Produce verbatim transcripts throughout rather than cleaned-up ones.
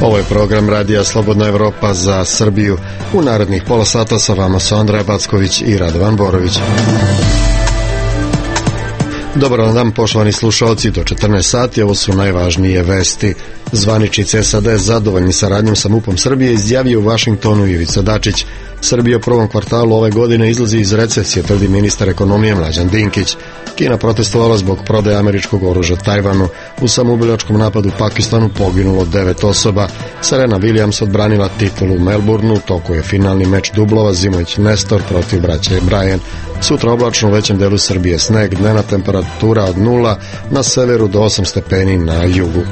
Ovo je program Radija Slobodna Evropa za Srbiju. U narednih pola sata sa vama su Andreja Backović i Radovan Borović. Dobar dan, poštovani slušalci, do četrnaest sati, ovo su najvažnije vesti. Zvaničnici S A D zadovoljni saradnjom sa MUP-om Srbije izjavio u Vašingtonu Ivica Dačić. Srbija u prvom kvartalu ove godine izlazi iz recesije, tvrdi ministar ekonomije Mlađan Dinkić. Kina protestovala zbog prodaje američkog oružja Tajvanu. U samoubilačkom napadu u Pakistanu poginulo devet osoba. Serena Williams odbranila titulu u Melbourneu, u toku je finalni meč dublova Zimović-Nestor protiv braće Bryan. Sutra oblačno u većem delu Srbije sneg, dnevna temperatura od nula, na severu do osam stepeni na jugu.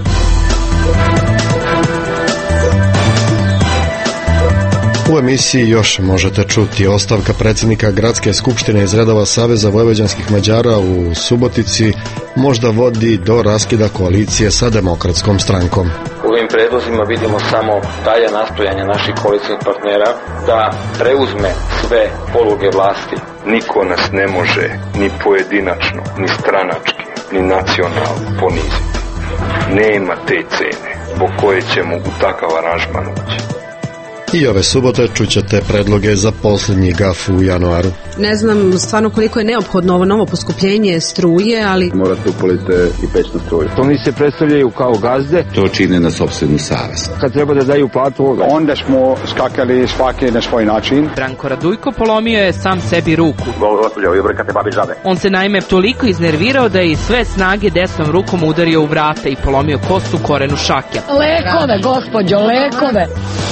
U emisiji još možete čuti ostavka predsjednika Gradske skupštine iz redova Saveza vojvođanskih Mađara u Subotici možda vodi do raskida koalicije sa Demokratskom strankom. U ovim predlozima vidimo samo dalje nastojanje naših koalicijnih partnera da preuzme sve poluge vlasti. Niko nas ne može ni pojedinačno, ni stranački, ni nacionalno poniziti. Nema te cene zbog koje ćemo u takav aranžman ući. I ove subote čućete predloge za posljednji gaf u januaru. Ne znam stvarno koliko je neophodno ovo novo poskupljenje struje, ali... Morate upalite i pećnu struju. Oni se predstavljaju kao gazde. To čine na sopstvenu savest. Kad treba da daju platu, onda smo skakali svaki na svoj način. Branko Radujko polomio je sam sebi ruku. Gospođo, jubrkate babi žabe. On se naime toliko iznervirao da je iz sve snage desnom rukom udario u vrata i polomio kostu korenu šake. Lekove, gospođo, lekove!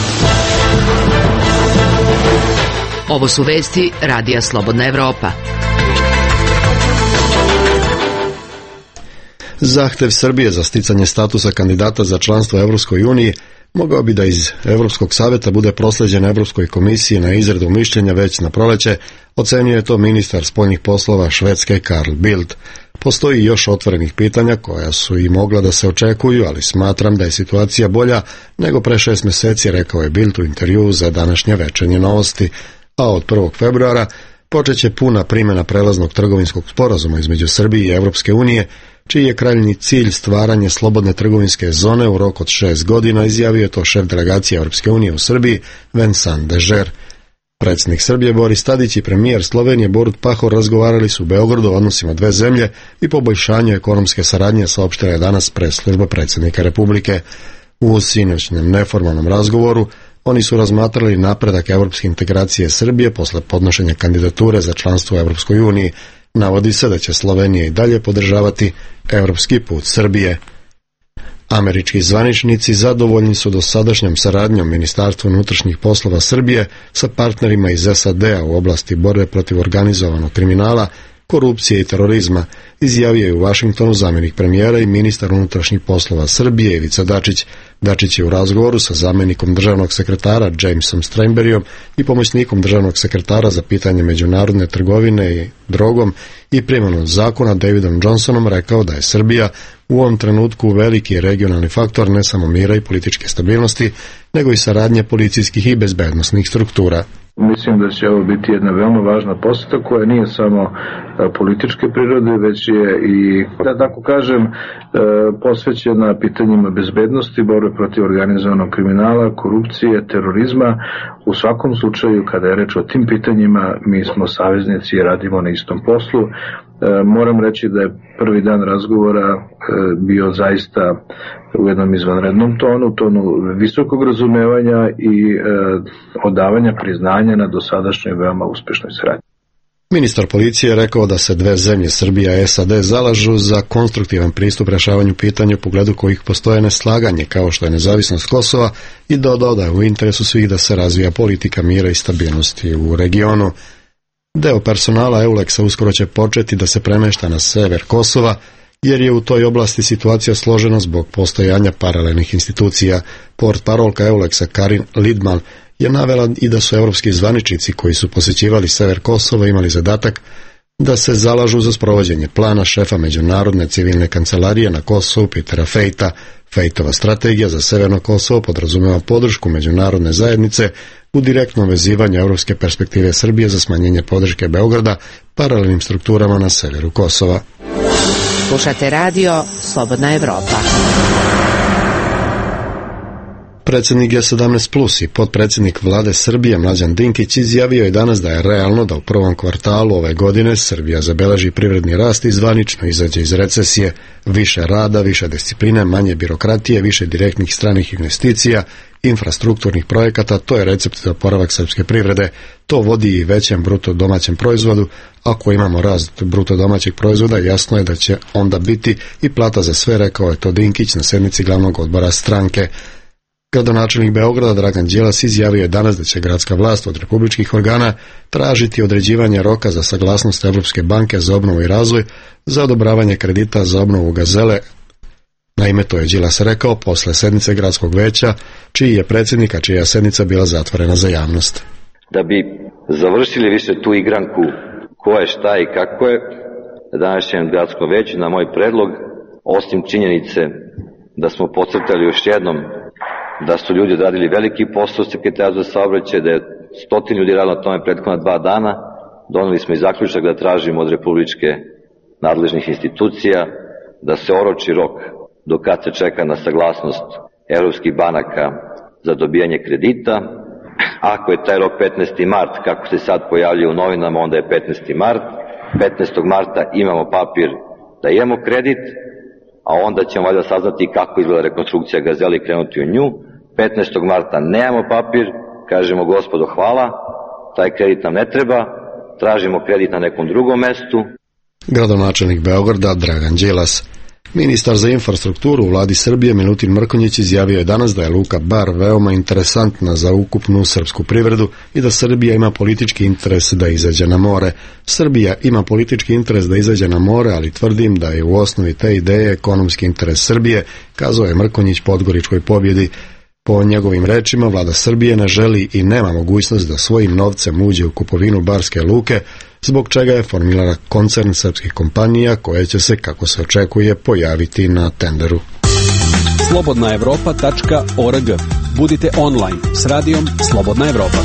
Ovo su vesti Radija Slobodna Evropa. Zahtev Srbije za sticanje statusa kandidata za članstvo u Evropskoj uniji mogao bi da iz Evropskog savjeta bude prosleđen Evropskoj komisiji na izradu mišljenja već na proleće, ocenio je to ministar spoljnih poslova Švedske Carl Bildt. Postoji još otvorenih pitanja koja su i mogla da se očekuju, ali smatram da je situacija bolja nego pre šest mjeseci, rekao je Bildt u intervjuu za današnje Večernje novosti, a od prvog februara počeće puna primjena prelaznog trgovinskog sporazuma između Srbije i Evropske unije, čiji je krajnji cilj stvaranje slobodne trgovinske zone u roku od šest godina, izjavio je to šef delegacije Evropske unije u Srbiji Vincent Dežer. Predsjednik Srbije Boris Tadić i premijer Slovenije Borut Pahor razgovarali su u Beogradu o odnosima dve zemlje i poboljšanju ekonomske saradnje, saopštila je danas press-služba predsjednika Republike. U sinoćnem neformalnom razgovoru oni su razmatrali napredak evropske integracije Srbije posle podnošenja kandidature za članstvo u Evropskoj uniji. Navodi se da će Slovenija i dalje podržavati evropski put Srbije. Američki zvaničnici zadovoljni su dosadašnjom saradnjom Ministarstva unutrašnjih poslova Srbije sa partnerima iz S A D-a u oblasti borbe protiv organizovanog kriminala, korupcije i terorizma, izjavio je u Vašingtonu zamjenik premijera i ministar unutrašnjih poslova Srbije Ivica Dačić. Dačić je u razgovoru sa zamjenikom državnog sekretara Jamesom Steinberryom i pomoćnikom državnog sekretara za pitanje međunarodne trgovine i drogom i primjenom zakona Davidom Johnsonom rekao da je Srbija u ovom trenutku veliki regionalni faktor ne samo mira i političke stabilnosti, nego i saradnje policijskih i bezbednosnih struktura. Mislim da će ovo biti jedna veoma važna poseta koja nije samo političke prirode, već je i, da tako kažem, posvećena pitanjima bezbednosti, borbe protiv organizovanog kriminala, korupcije, terorizma. U svakom slučaju, kada je reč o tim pitanjima, mi smo saveznici i radimo na istom poslu. Moram reći da je prvi dan razgovora bio zaista u jednom izvanrednom tonu, tonu visokog razumevanja i odavanja priznanja na dosadašnjoj veoma uspešnoj saradnji. Ministar policije je rekao da se dve zemlje, Srbija i S A D, zalažu za konstruktivan pristup rješavanju pitanja u pogledu kojih postoje neslaganje, kao što je nezavisnost Kosova, i dodao da je u interesu svih da se razvija politika mira i stabilnosti u regionu. Deo personala Euleksa uskoro će početi da se premešta na sever Kosova, jer je u toj oblasti situacija složena zbog postojanja paralelnih institucija. Portparolka Euleksa Karin Lidman je navela i da su evropski zvaničnici koji su posjećivali sever Kosova imali zadatak da se zalažu za sprovođenje plana šefa Međunarodne civilne kancelarije na Kosovu Petera Fejta. Fejtova strategija za Severno Kosovo podrazumeva podršku međunarodne zajednice u direktnom vezivanju evropske perspektive Srbije za smanjenje podrške Beograda paralelnim strukturama na severu Kosova. Slušate radio Slobodna Evropa. Predsjednik G sedamnaest plus i potpredsjednik vlade Srbije Mlađan Dinkić izjavio je danas da je realno da u prvom kvartalu ove godine Srbija zabeleži privredni rast i zvanično izađe iz recesije, više rada, više discipline, manje birokratije, više direktnih stranih investicija, infrastrukturnih projekata, to je recept za oporavak srpske privrede. To vodi i većem bruto domaćem proizvodu. Ako imamo rast bruto domaćeg proizvoda, jasno je da će onda biti i plata za sve, rekao je to Dinkić na sednici glavnog odbora stranke. Gradonačelnik Beograda Dragan Đilas izjavio je danas da će gradska vlast od republičkih organa tražiti određivanje roka za saglasnost Evropske banke za obnovu i razvoj za odobravanje kredita za obnovu Gazele. Naime, to je Đilas rekao posle sednice gradskog veća, čiji je predsjednik, a čija sednica bila zatvorena za javnost. Da bi završili više tu igranku ko je, šta i kako je, na današnjem gradskom veću, na moj predlog, osim činjenice da smo podcrtali još jednom da su ljudi odradili veliki posao u Sekretarijatu za saobraćaj, da je stotin ljudi radilo na tome prethodna dva dana, doneli smo i zaključak da tražimo od republičke nadležnih institucija da se oroči rok do kad se čeka na saglasnost evropskih banaka za dobijanje kredita. Ako je taj rok petnaesti mart, kako se sad pojavljuje u novinama, onda je petnaesti mart. petnaestog marta imamo papir da imamo kredit, a onda ćemo valjda saznati kako izgleda rekonstrukcija Gazele i krenuti u nju. petnaestog marta nemamo papir, kažemo gospodo hvala, taj kredit nam ne treba, tražimo kredit na nekom drugom mestu. Gradonačelnik Beograda Dragan Đilas. Ministar za infrastrukturu u vladi Srbije Milutin Mrkonjić izjavio je danas da je Luka Bar veoma interesantna za ukupnu srpsku privredu i da Srbija ima politički interes da izađe na more. Srbija ima politički interes da izađe na more, ali tvrdim da je u osnovi te ideje ekonomski interes Srbije, kazao je Mrkonjić Podgoričkoj pobjedi. Po njegovim rečima, vlada Srbije ne želi i nema mogućnost da svojim novcem uđe u kupovinu Barske luke, zbog čega je formirala koncern srpskih kompanija koje će se, kako se očekuje, pojaviti na tenderu. slobodna evropa tačka org. Budite online s radijom Slobodna Evropa.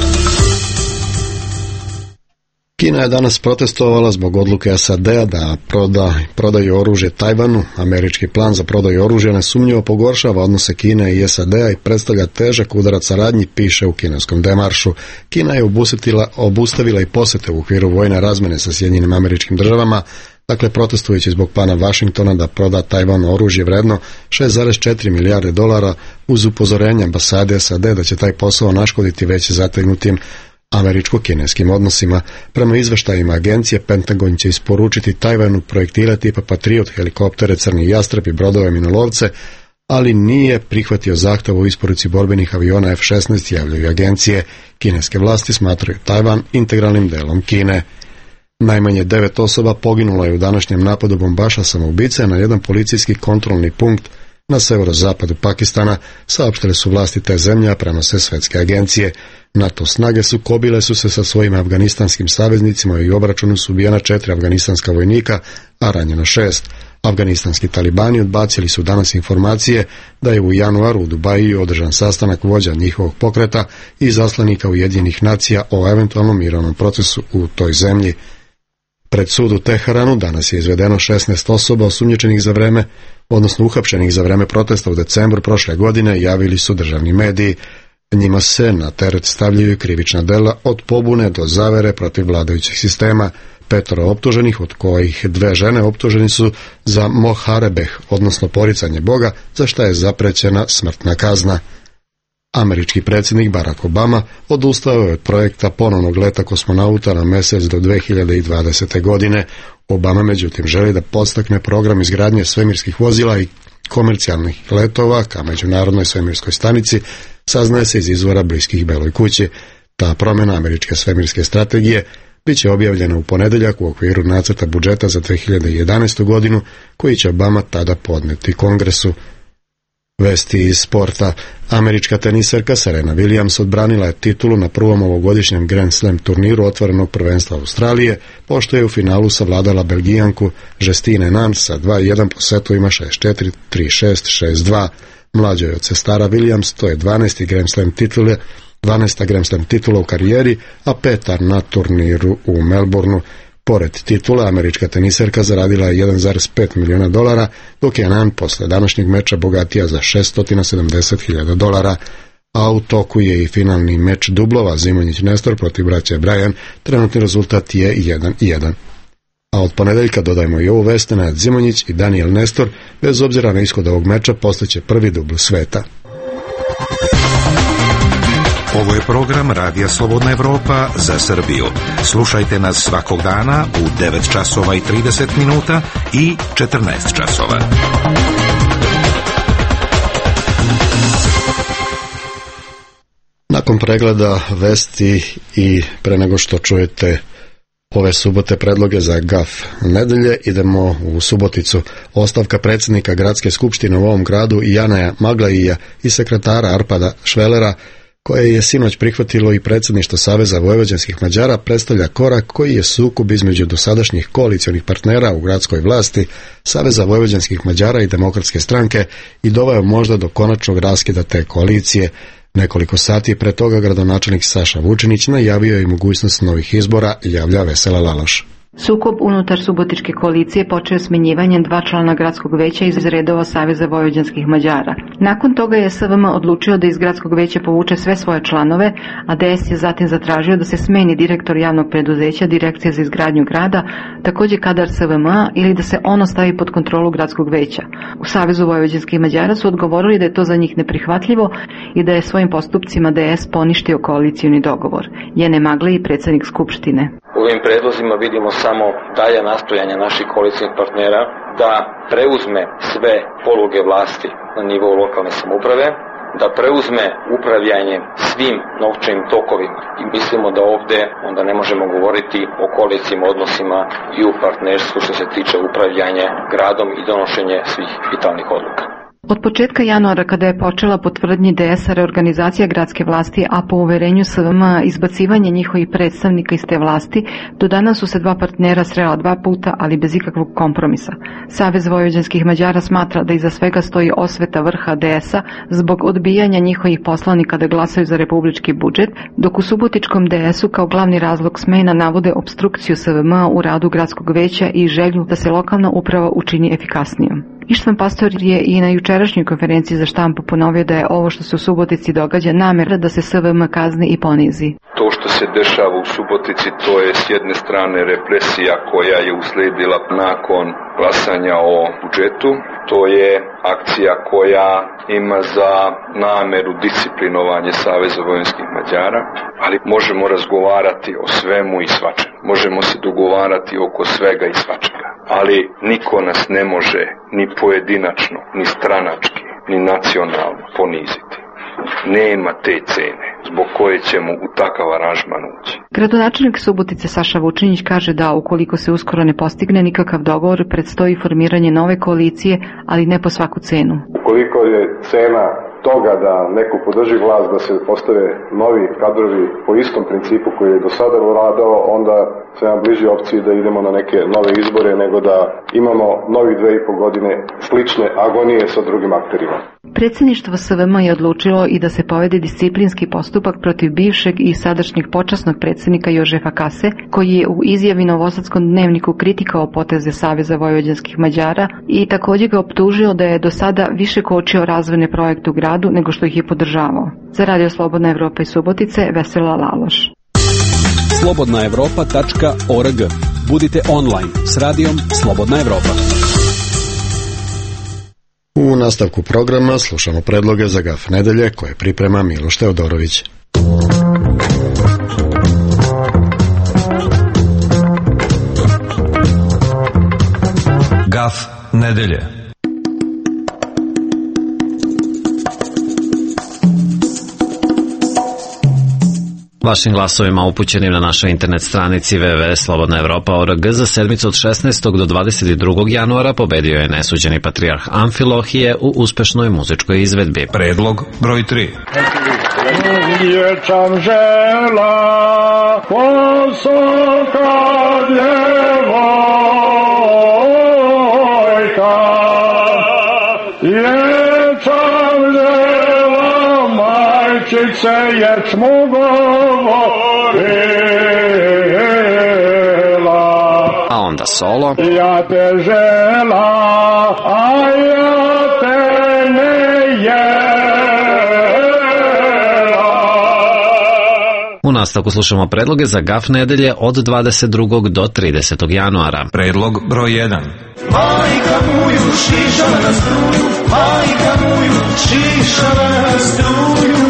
Kina je danas protestovala zbog odluke S A D-a da proda, prodaju oružje Tajvanu. Američki plan za prodaju oružja nesumnjivo pogoršava odnose Kine i S A D-a i predstavlja težak udarac saradnji, piše u kineskom demaršu. Kina je obustavila, obustavila i posete u okviru vojne razmene sa Sjedinjenim Američkim Državama, dakle protestujući zbog plana Vašingtona da proda Tajvanu oružje vredno šest zarez četiri milijarde dolara uz upozorenje ambasade S A D da će taj posao naškoditi već zategnutim američko-kineskim odnosima. Prema izveštajima agencije, Pentagon će isporučiti Tajvanu projektile tipa Patriot, helikoptere, Crni jastreb i brodove minolovce, ali nije prihvatio zahtev o isporuci borbenih aviona F šesnaest, javljaju agencije. Kineske vlasti smatraju Tajvan integralnim delom Kine. Najmanje devet osoba poginulo je u današnjem napadu bombaša samoubice na jedan policijski kontrolni punkt na severozapadu Pakistana, saopštile su vlasti te zemlje, a prenose svetske agencije. NATO snage sukobile su se sa svojim afganistanskim saveznicima i u obračunu su ubijena četiri afganistanska vojnika, a ranjeno šest. Afganistanski talibani odbacili su danas informacije da je u januaru u Dubaju održan sastanak vođa njihovog pokreta i zaslanika Ujedinjenih nacija o eventualnom mirovnom procesu u toj zemlji. Pred sud u Teheranu danas je izvedeno šesnaest osoba osumnjičenih za vreme, odnosno uhapšenih za vreme protesta u decembru prošle godine, javili su državni mediji. Njima se na teret stavljaju krivična dela od pobune do zavere protiv vladajućeg sistema. Petoro optuženih, od kojih dve žene optuženi su za moharebeh, odnosno poricanje Boga, za šta je zaprećena smrtna kazna. Američki predsjednik Barack Obama odustao je od projekta ponovnog leta kosmonauta na mesec do dve hiljade dvadesete. godine. Obama međutim želi da podstakne program izgradnje svemirskih vozila i komercijalnih letova ka međunarodnoj svemirskoj stanici, saznaje se iz izvora bliskih Beloj kući. Ta promjena američke svemirske strategije bit će objavljena u ponedeljak u okviru nacrta budžeta za dve hiljade jedanaestu. godinu, koji će Obama tada podneti Kongresu. Vesti iz sporta. Američka teniserka Serena Williams odbranila je titulu na prvom ovogodišnjem Grand Slam turniru otvorenog prvenstva Australije, pošto je u finalu savladala Belgijanku Justine Henin sa dva jedan po setovima šest četiri, tri šest, šest dva. Mlađoj od sestara Williams to je dvanaesti Grand Slam titule, dvanaesta Grand Slam titula u karijeri, a peta na turniru u Melbourneu. Pored titula, američka teniserka zaradila je jedan zarez pet miliona dolara, dok je Henin posle današnjeg meča bogatija za šeststo sedamdeset hiljada dolara. a u toku je i finalni meč dublova Zimonjić-Nestor protiv braće Brajan, trenutni rezultat je jedan jedan. A od ponedeljka dodajmo i ovu vest, Nenad Zimonjić i Daniel Nestor, bez obzira na ishod ovog meča, postaće prvi dubl sveta. Ovo je program Radija Slobodna Evropa za Srbiju. Slušajte nas svakog dana u devet časova i trideset minuta i četrnaest časova. Nakon pregleda vesti i pre nego što čujete ove subote predloge za gaf nedelje, idemo u Suboticu. Ostavka predsjednika Gradske skupštine u ovom gradu Janaja Maglaija i sekretara Arpada Švelera, koje je sinoć prihvatilo i predsjedništvo Saveza vojvođanskih Mađara, predstavlja korak koji je sukob između dosadašnjih koalicionih partnera u gradskoj vlasti, Saveza vojvođanskih Mađara i Demokratske stranke, i doveo možda do konačnog raskida te koalicije. Nekoliko sati pre toga gradonačelnik Saša Vučinić najavio je mogućnost novih izbora, javlja Vesela Laloš. Sukob unutar subotičke koalicije počeo smenjivanjem dva člana gradskog veća iz redova Saveza vojvođanskih Mađara. Nakon toga je S V M odlučio da iz gradskog veća povuče sve svoje članove, a D S je zatim zatražio da se smeni direktor javnog preduzeća Direkcije za izgradnju grada, također kadar S V M ili da se ono stavi pod kontrolu gradskog veća. U Savezu vojvođanskih Mađara su odgovorili da je to za njih neprihvatljivo i da je svojim postupcima D S poništio koalicijni dogovor. Jene Magle i predsjednik Skupštine. U ovim predlozima vidimo samo dalje nastojanja naših koalicijnih partnera da preuzme sve poluge vlasti na nivou lokalne samouprave, da preuzme upravljanje svim novčanim tokovima. I mislimo da ovdje onda ne možemo govoriti o koalicijnim odnosima i u partnerstvu što se tiče upravljanja gradom i donošenje svih vitalnih odluka. Od početka januara, kada je počela po tvrdnji D S-a reorganizacija gradske vlasti, a po uverenju S V M izbacivanje njihovih predstavnika iz te vlasti, do danas su se dva partnera srela dva puta, ali bez ikakvog kompromisa. Savez vojvođanskih Mađara smatra da iza svega stoji osveta vrha D S-a zbog odbijanja njihovih poslanika da glasaju za republički budžet, dok u subotičkom D S-u kao glavni razlog smena navode opstrukciju S V M u radu gradskog veća i želju da se lokalna uprava učini efikasnijom. Ištvan Pastor je i na jučerašnjoj konferenciji za štampu ponovio da je ovo što se u Subotici događa namjera da se S V M kazni i ponizi. To što se dešava u Subotici, to je s jedne strane represija koja je uslijedila nakon glasanja o budžetu. To je akcija koja ima za nameru disciplinovanje Saveza vojvođanskih Mađara, ali možemo razgovarati o svemu i svačemu. Možemo se dogovarati oko svega i svačega, ali niko nas ne može ni pojedinačno, ni stranački, ni nacionalno poniziti. Nema te cene zbog koje ćemo u takav aranžman ući. Gradonačelnik Subotice Saša Vučinić kaže da ukoliko se uskoro ne postigne nikakav dogovor, predstoji formiranje nove koalicije, ali ne po svaku cenu. Ukoliko je cena toga da neko podrži vlast, da se postave novi kadrovi po istom principu koji je do sada vladao, onda se nam bliži opciji da idemo na neke nove izbore nego da imamo novi dve i po godine slične agonije sa drugim akterima. Predsjedništvo S V M je odlučilo i da se povede disciplinski postupak protiv bivšeg i sadašnjeg počasnog predsjednika Jožefa Kase, koji je u izjavi Novosadskom dnevniku kritikao poteze Saveza vojvođanskih Mađara i također ga optužio da je do sada više kočio razvojne projekte u gradu nego što ih je podržavao. Za Radio Slobodna Evropa iz Subotice, Vesela Laloš. slobodna evropa tačka org. Budite online s radijom Slobodna Evropa. U nastavku programa slušamo predloge za gaf nedelje koje priprema Miloš Teodorović. Gaf nedelje. Vašim glasovima upućenim na našoj internet stranici w w w tačka slobodna evropa tačka org za sedmicu od šesnaestog do dvadeset drugog januara pobedio je nesuđeni patrijarh Amfilohije u uspešnoj muzičkoj izvedbi. Predlog broj tri. Dječam žela posoka djevojka, dječam žela majčice ječmu govorila. A onda solo. Ja te žela, a ja te ne jem. nastavku slušamo predloge za gaf nedelje od dvadeset drugog do tridesetog januara. Predlog broj jedan. Majka moju šišala na struju, majka moju šišala na struju.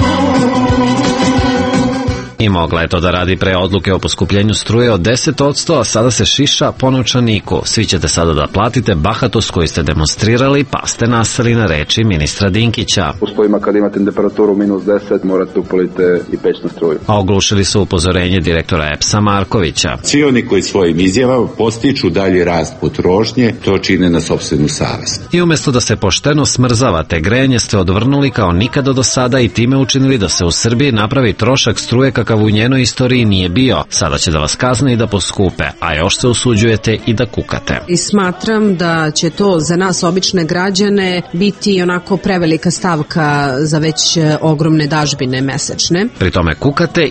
I mogla je to da radi pre odluke o poskupljenju struje od deset posto, a sada se šiša po novčaniku. Svi ćete sada da platite bahatost koju ste demonstrirali, pa ste nastali na reči ministra Dinkića. U uslovima kad imate temperaturu minus deset, morate upalite i pećnu struju. A oglušili su upozorenje direktora E P S-a Markovića. Svi oni koji svojim izjavama postiču dalji rast potrošnje, to čine na sopstvenu savest. I umesto da se pošteno smrzavate, grejanje ste odvrnuli kao nikada do sada i time učinili da se u Srbiji napravi trošak struje kakav u njenoj istoriji nije bio. Sada će da vas kazne i da poskupe, a još se usuđujete i da kukate. I smatram da će to za nas obične građane biti onako prevelika stavka za već ogromne dažbine mesečne. Pri tome kukate,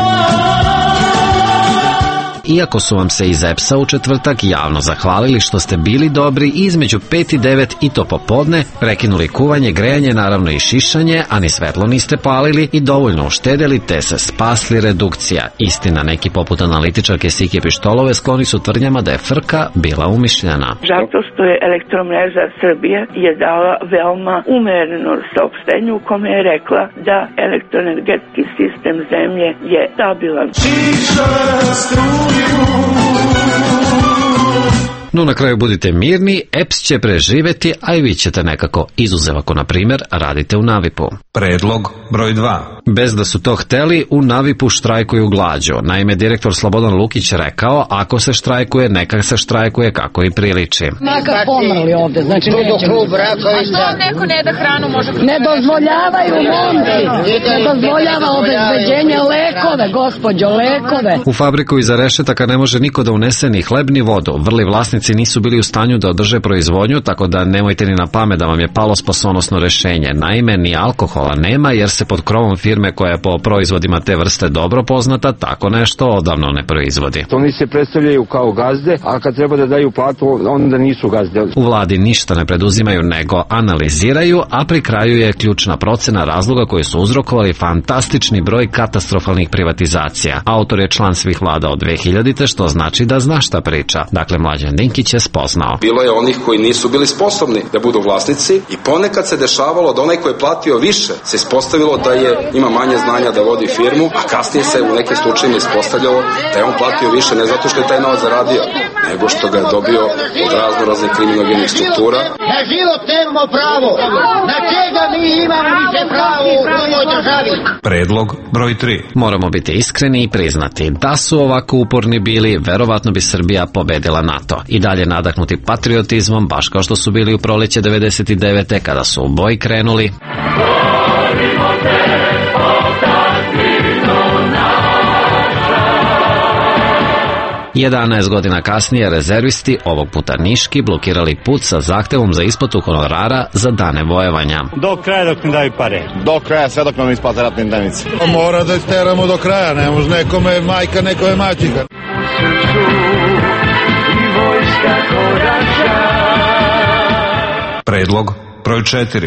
iako su vam se iz E P S-a u četvrtak javno zahvalili što ste bili dobri i između pet i devet i to popodne, prekinuli kuvanje, grejanje, naravno i šišanje, a ni svetlo niste palili i dovoljno uštedeli te se spasli redukcija. Istina, neki poput analitičarke Sike Pištolove skloni su tvrdnjama da je frka bila umišljena. Zato što je Elektromreža Srbije je dala veoma umereno saopštenje u kome je rekla da elektroenergetski sistem zemlje je stabilan. No na kraju budite mirni, E P S će preživeti, a i vi ćete nekako, izuzev ako na primjer radite u Navipu. Predlog broj dva. Bez da su to hteli, u Navipu štrajkuju glađu. Naime, direktor Slobodan Lukić rekao, ako se štrajkuje, neka se štrajkuje kako i priliči. Makar pomrli ovde, znači neće. A što neko ne da hranu može... Ne dozvoljavaju momci, ne dozvoljava obezbeđenje lekove, gospođo, lekove. U fabriku iza rešetaka ne može niko da unese ni hleb ni vodu. Vrli vlasnici nisu bili u stanju da održe proizvodnju, tako da nemojte ni na pamet da vam je palo spasonosno rešenje. Naime, ni alkohola nema, jer se pod krovom firme koja je po proizvodima te vrste dobro poznata, tako nešto odavno ne proizvodi. Oni se predstavljaju kao gazde, a kad treba da daju platu, onda nisu gazde. U vladi ništa ne preduzimaju, nego analiziraju, a pri kraju je ključna procena razloga koji su uzrokovali fantastični broj katastrofalnih privatizacija. Autor je član svih vlada od dve hiljadite, što znači da zna šta priča. Dakle, Mlađan Dinkić je spoznao. Bilo je onih koji nisu bili sposobni da budu vlasnici i ponekad se dešavalo da onaj koji je platio više se ispostavilo da je ima manje znanja da vodi firmu, a kasnije se u nekim slučajima ispostavljalo da je on platio više ne zato što je taj novac zaradio, nego što ga je dobio od razno raznih kriminogenih struktura. Na život nemamo pravo, na čega mi imamo više pravo u ovoj državi. Predlog broj tri. Moramo biti iskreni i priznati, da su ovako uporni bili, verovatno bi Srbija pobedila NATO. I dalje nadahnuti patriotizmom, baš kao što su bili u proleće devedeset devete kada su u boj krenuli. jedanaest godina kasnije rezervisti, ovog puta niški, blokirali put sa zahtevom za isplatu honorara za dane vojevanja. Do kraja dok mi daju pare. Do kraja sve dok nam isplate ratne dnevnice. Mora da isteramo do kraja, ne može nekome majka, nekome maćiha. Predlog broj četiri.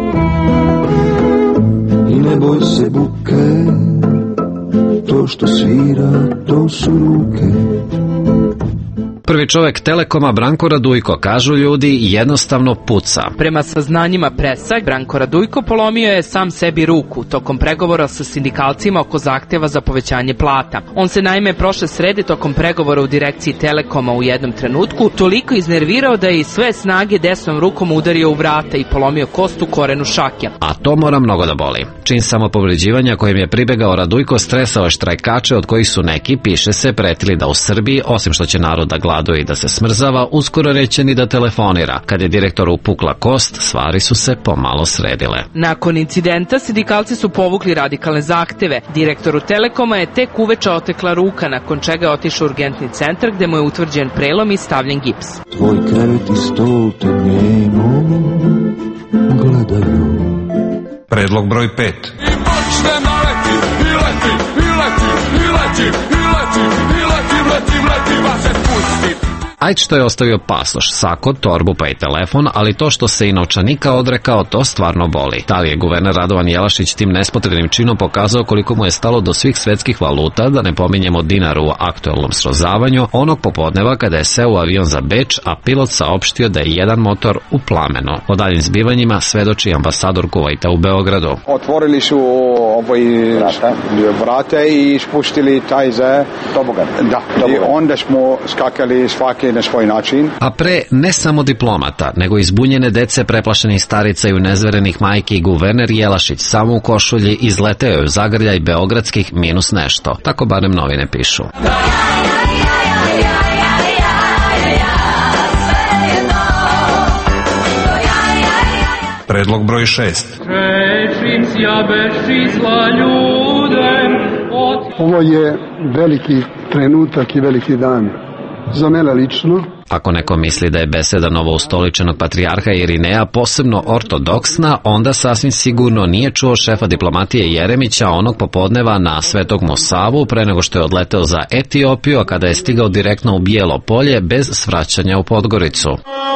I ne boj se buke, to što svira, to su ruke. Prvi čovek Telekoma, Branko Radujko, kažu ljudi, jednostavno puca. Prema saznanjima presa, Branko Radujko polomio je sam sebi ruku tokom pregovora sa sindikalcima oko zahteva za povećanje plata. On se naime prošle srede tokom pregovora u direkciji Telekoma u jednom trenutku toliko iznervirao da je iz sve snage desnom rukom udario u vrata i polomio kost u korenu šake. A to mora mnogo da boli. Čin samopovređivanja kojim je pribegao Radujko stresao je štrajkače od kojih su neki, piše se, pretili da u Srbiji, osim što će narod da glada i da se smrzava, uskoro neće ni da telefonira. Kad je direktoru upukla kost, stvari su se pomalo sredile. Nakon incidenta, sindikalci su povukli radikalne zahteve. Direktoru Telekoma je tek uveče otekla ruka, nakon čega je otišao u urgentni centar gde mu je utvrđen prelom i stavljen gips. Tvoj krevet i stol te njeno gledaju. Predlog broj pet. I počne naleti, i leti, i leti, i leti, i leti, i leti, leti, leti, vas se pusti. Ajde što je ostavio pasoš, sako, torbu pa i telefon, ali to što se i novčanika odrekao, to stvarno boli. Da li je guverner Radovan Jelašić tim nespotrebnim činom pokazao koliko mu je stalo do svih svetskih valuta, da ne pominjemo dinar u aktuelnom srozavanju, onog popodneva kada je seo u avion za Beč, a pilot saopštio da je jedan motor u plamenu. O daljim zbivanjima svedoči ambasador Kuvajta u Beogradu. Otvorili su ovaj vrata i ispuštili taj za tobogan. Da, i onda smo skakali svaki na svoj način. A pre ne samo diplomata, nego izbunjene dece, preplašenih starica i unezverenih majki, guverner Jelašić samo u košulji izleteo je u zagrljaj beogradskih minus nešto. Tako barem novine pišu. Predlog broj šest. Ovo je veliki trenutak i veliki dan za mene lično. Ako neko misli da je beseda novoustoličenog patrijarha Irineja posebno ortodoksna, onda sasvim sigurno nije čuo šefa diplomatije Jeremića onog popodneva na Svetog Musavu pre nego što je odleteo za Etiopiju, a kada je stigao direktno u Bijelo Polje bez svraćanja u Podgoricu.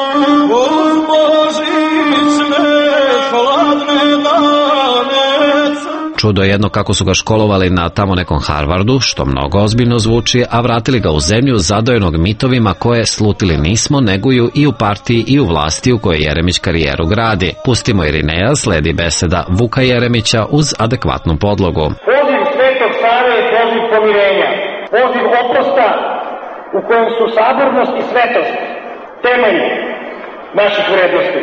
Čudo jedno kako su ga školovali na tamo nekom Harvardu, što mnogo ozbiljno zvuči, a vratili ga u zemlju zadojenog mitovima koje slutili nismo, neguju i u partiji i u vlasti u kojoj Jeremić karijeru gradi. Pustimo Irineja, sledi beseda Vuka Jeremića uz adekvatnu podlogu. Poziv Svetog Save je poziv pomirenja, poziv oprosta u kojem su sabornost i svetost temelj naših vrednosti.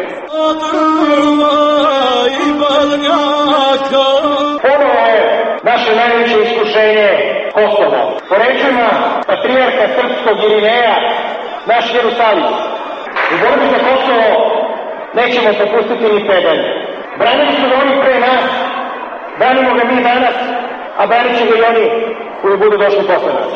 Ponovo je naše najveće iskušenje Kosovo. Po rečima patrijarha srpskog Irineja, naš Jerusalim. U borbi za Kosovo nećemo popustiti ni pedalj. Branili su ga oni pre nas, branimo ga mi danas, a branit će ga i oni koji budu došli posle nas.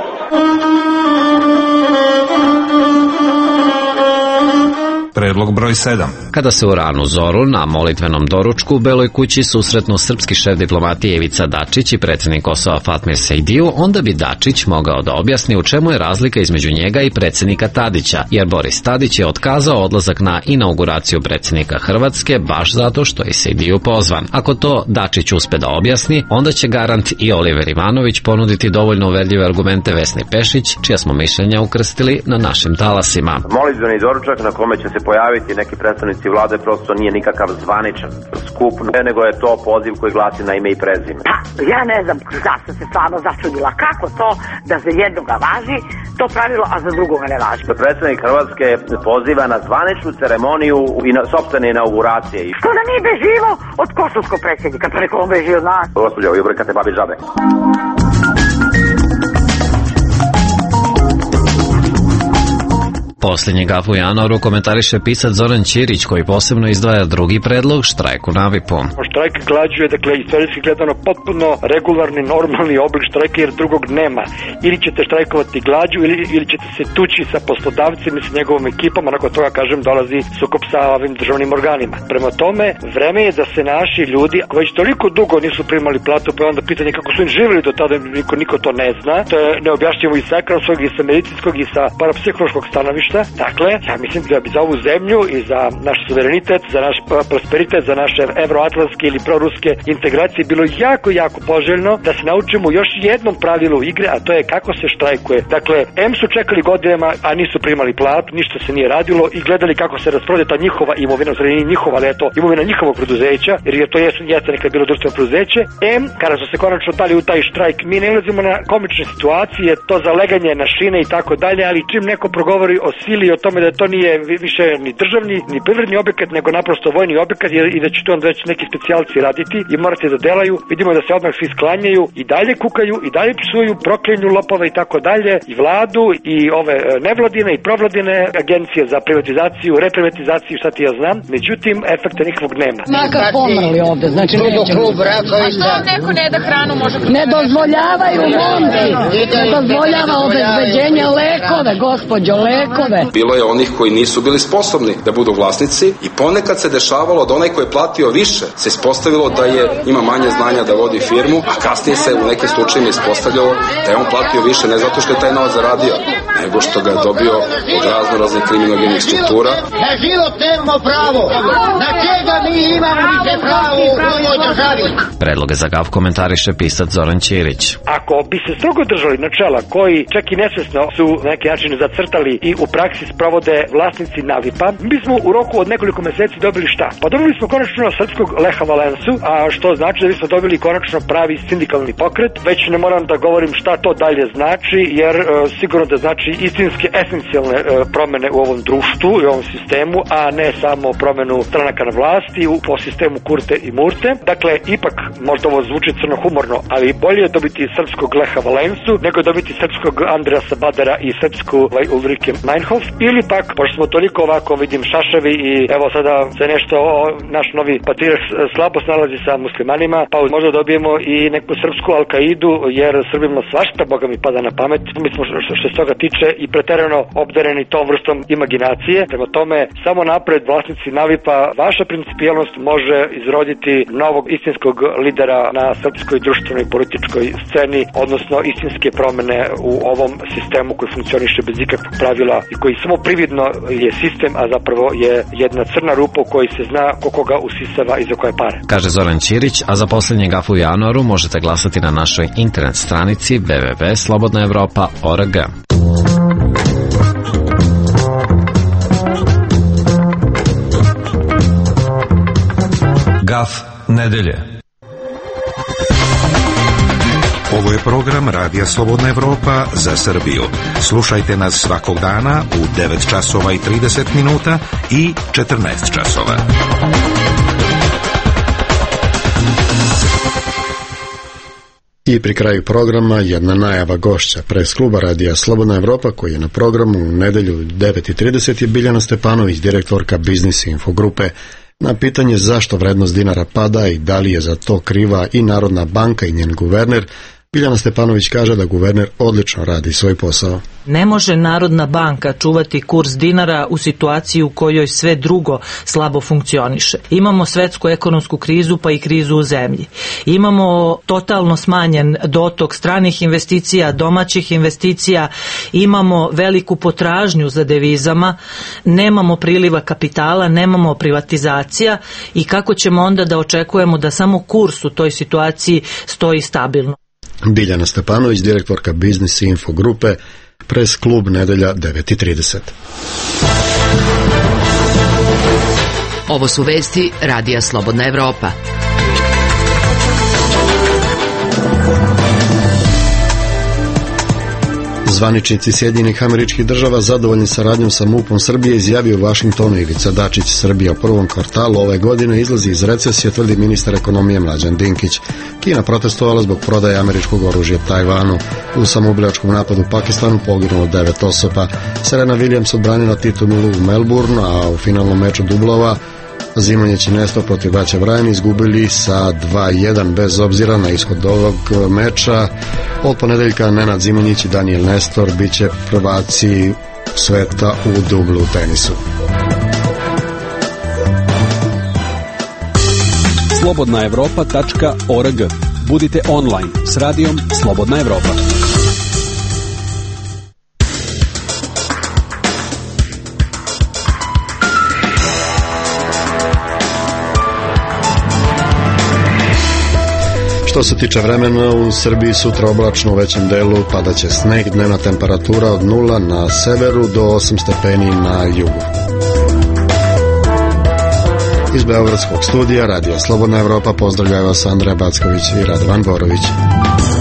Predlog broj sedam. Kada se u ranu zoru na molitvenom doručku u Beloj kući susretnu srpski šef diplomatije Ivica Dačić i predsjednik Kosova Fatmir Sejdiju, onda bi Dačić mogao da objasni u čemu je razlika između njega i predsjednika Tadića, jer Boris Tadić je otkazao odlazak na inauguraciju predsjednika Hrvatske baš zato što je Sejdiju pozvan. Ako to Dačić uspe da objasni, onda će garant i Oliver Ivanović ponuditi dovoljno uverljive argumente Vesni Pešić, čija smo mišljenja ukrstili na našim talasima. Molitveni doručak na kome će se pojaviti neki predstavnici vlade prosto nije nikakav zvaničan skup, nego je to poziv koji glasi na ime i prezime. Pa, ja ne znam, da sam se stvarno začudila. Kako to da za jednoga važi to pravilo, a za drugoga ne važi? Predsednik Hrvatske poziva na zvaničnu ceremoniju i na sopstvene inauguracije. Što da nije beživo od kosovskog predsjednika, pa neko on beži od nas? Gospodljo, i ubrkate babi žabe. Posljednji gaf u januaru komentariše pisac Zoran Ćirić, koji posebno izdvaja drugi predlog, štrajk u Navipu. Štrajk glađu je, dakle, istorijski gledano potpuno regularni, normalni oblik štrajka, jer drugog nema. Ili ćete štrajkovati glađu, ili, ili ćete se tući sa poslodavcem i sa njegovom ekipom, a nakon toga, kažem, dolazi sukob sa ovim državnim organima. Prema tome, vreme je da se naši ljudi, ako već toliko dugo nisu primali platu, pa je onda pitanje kako su im živjeli do tada, niko, niko to ne zna. To je neobjašnjivo i sa ekonomskog, i sa medicinskog, i sa parapsihološkog stanovišta. Dakle, ja mislim da bi za ovu zemlju i za naš suverenitet, za naš prosperitet, za naše evroatlantske ili proruske integracije bilo jako, jako poželjno da se naučimo još jednom pravilu igre, a to je kako se štrajkuje. Dakle, em su čekali godinama, a nisu primali platu, ništa se nije radilo i gledali kako se rasprodaje ta njihova imovina, u stvari nije njihova, ali je to imovina njihovog preduzeća, jer je to jesu jeste nekad bilo društveno preduzeće. Em, kada su se konačno dali u taj štrajk, mi ne ulazimo na komične situacije, to zaleganje na šine i tako dalje, ali čim neko progovori o sili i o tome da to nije više ni državni, ni privredni objekat, nego naprosto vojni objekat i da će to onda već neki specijalci raditi i morate da delaju. Vidimo da se odmah svi sklanjaju i dalje kukaju i dalje psuju, proklinju lopove i tako dalje, i vladu i ove nevladine i provladine agencije za privatizaciju, reprivatizaciju, šta ti ja znam. Međutim, efekta nikakvog nema. Makar pomrli ovde, znači nećemo. A što neko ne da hranu može... Ne dozvoljavaju momci, ne dozvoljava obezbeđenje, lekove, gospođo, lekove. Bilo je onih koji nisu bili sposobni da budu vlasnici i ponekad se dešavalo da onaj koji je platio više se ispostavilo da je ima manje znanja da vodi firmu, a kasnije se u nekim slučajima ispostavljalo da je on platio više ne zato što je taj novac zaradio, nego što ga je dobio od razno raznih kriminogenih struktura. Na život nemamo pravo. Na čega mi imamo više pravo u ovoj državi? Predloge za G A F komentariše pisac Zoran Ćirić. Ako bi se strogo držali načela koji čak i nesvesno su na neki način zacrtali i u praksi sprovode vlasnici Navipa, mi smo u roku od nekoliko meseci dobili šta? Pa dobili smo konačno srpskog Leha Valensu, a što znači da bismo dobili konačno pravi sindikalni pokret. Već ne moram da govorim šta to dalje znači, jer e, sigurno da znači istinske, esencijalne e, promene u ovom društvu i ovom sistemu, a ne samo promenu stranaka na vlasti u, po sistemu Kurte i Murte. Dakle, ipak možda ovo zvuči crnohumorno, ali bolje je dobiti srpskog Leha Valensu nego dobiti srpskog Andreasa Badera i srpsku Ulrike Meinhof, ili pak, pošto smo toliko ovako vidim šaševi i evo sada se nešto o, naš novi patrijarh slabo snalazi sa muslimanima, pa možda dobijemo i neku srpsku Al-Kaidu, jer Srbima svašta, boga mi pada na pamet. Mi smo što, što se toga tiče i preterano obdareni tom vrstom imaginacije. Prema tome, samo napred, vlasnici Navipa, vaša principijelnost može izroditi novog istinskog lidera na srpskoj društvenoj političkoj sceni, odnosno istinske promene u ovom sistemu koji funkcioniše bez ikakvog pravila i koji samo prividno je sistem, a zapravo je jedna crna rupa u kojoj se zna ko koga usisava i za koje pare. Kaže Zoran Ćirić, a za poslednji G A F u januaru možete glasati na našoj internet stranici w w w tačka slobodna evropa tačka org. G A F nedelje. Ovo je program Radija Slobodna Evropa za Srbiju. Slušajte nas svakog dana u devet časova i trideset minuta i četrnaest časova. I pri kraju programa jedna najava gošća. Pres kluba Radija Slobodna Evropa, koji je na programu u nedelju devet i trideset, je Biljana Stepanović, direktorka Biznis Info grupe. Na pitanje zašto vrednost dinara pada i da li je za to kriva i Narodna banka i njen guverner, Biljana Stepanović kaže da guverner odlično radi svoj posao. Ne može Narodna banka čuvati kurs dinara u situaciji u kojoj sve drugo slabo funkcioniše. Imamo svetsku ekonomsku krizu, pa i krizu u zemlji. Imamo totalno smanjen dotok stranih investicija, domaćih investicija, imamo veliku potražnju za devizama, nemamo priliva kapitala, nemamo privatizacija i kako ćemo onda da očekujemo da samo kurs u toj situaciji stoji stabilno. Biljana Stepanović, direktorka Biznis Info grupe, Pres klub, nedelja devet i trideset. Ovo su vesti Radija Slobodna Evropa. Zvaničnici Sjedinjenih Američkih Država zadovoljni saradnjom sa MUP-om Srbije izjavio u Vašingtonu. Ivica Dačić. Srbija u prvom kvartalu ove godine izlazi iz recesije, tvrdi ministar ekonomije Mlađan Dinkić. Kina protestovala zbog prodaje američkog oružja Tajvanu. U samoubilačkom napadu u Pakistanu poginulo devet osoba. Serena Williams odbranila titulu u Melbourne, a u finalnom meču dublova Zimonjić i Nestor protiv braća Bryan izgubili sa dva jedan bez obzira na ishod ovog meča. Od ponedeljka Nenad Zimonjić i Daniel Nestor biće prvaci sveta u dublu u tenisu. slobodna evropa tačka org. Budite online s radijom Slobodna Evropa. Što se tiče vremena, u Srbiji sutra oblačno, u većem delu padaće sneg, dnevna temperatura od nula na severu do osam stepeni na jugu. Iz Beogradskog studija Radija Slobodna Evropa pozdravljaju vas Andreja Backović i Radovan Borović.